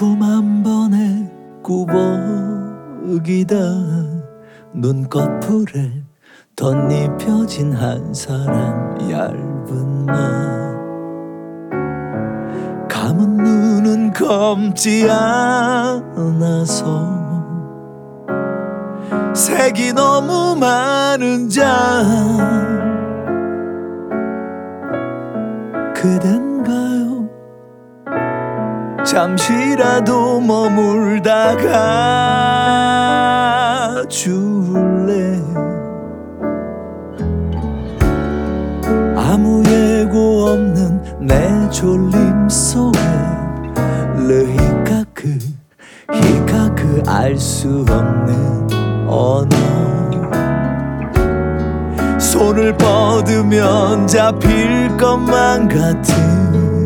품 한 번에 꾸벅이다 눈꺼풀에 덧입혀진 한 사람 얇은 말 감은 눈은 검지 않아서 색이 너무 많은 잔 그댄가요 잠시라도 머물다가 줄래 아무 예고 없는 내 졸림 속에 르히카크 히카크 알 수 없는 언어 손을 뻗으면 잡힐 것만 같은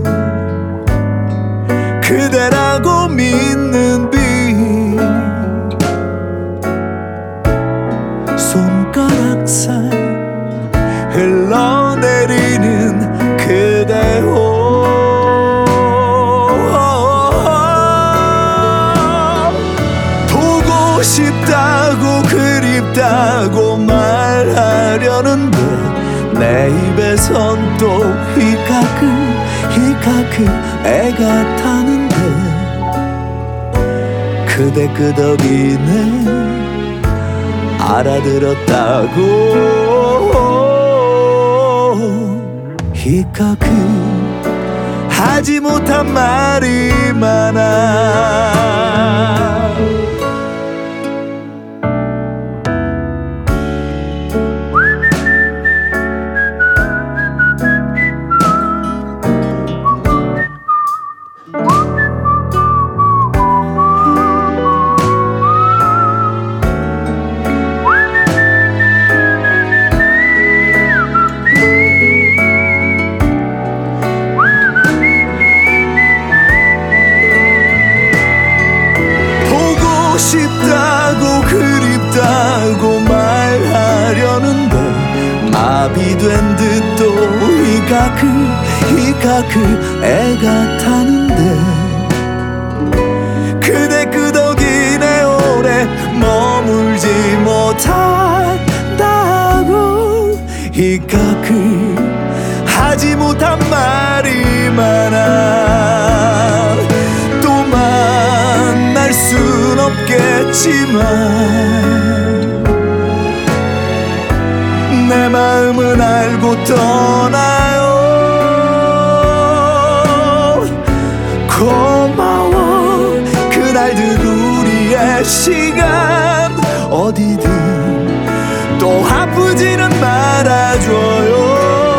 그대라고 믿는 빛 손가락 사이 흘러내리는 그대 보고 싶다고 그립다고 말하려는데 내 입에선 또 히카크 히카크 애가 타는데 그대 끄덕이네 알아들었다고 히카크 하지 못한 말이 많아 싶다고 그립다고 말하려는데 마비된 듯 또 히카크 히카크 애가 타는데 그대 끄덕이네 오래 머물지 못한다고 히카크 하지 못한 말이 많아 또 만날 순 없겠지만 내 마음은 알고 떠나요 고마워 그날들 우리의 시간 어디든 또 아프지는 말아줘요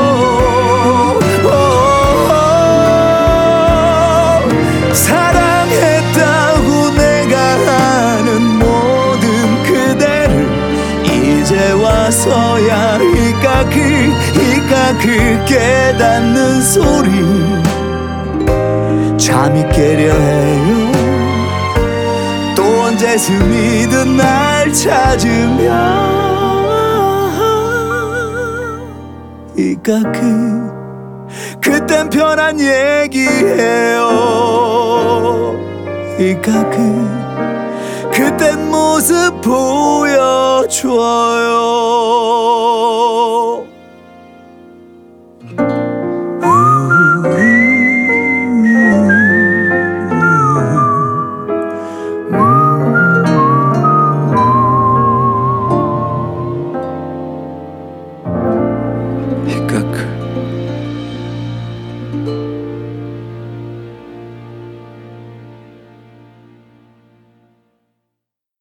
사랑했다고 내가 아는 모든 그대를 이제 와서야 히카크 히카크 깨닫는 소리 잠이 깨려 해요 또 언제쯤이든 날 찾으면 히카크 그땐 편한 얘기해요 히카크 그땐 모습 보여줘요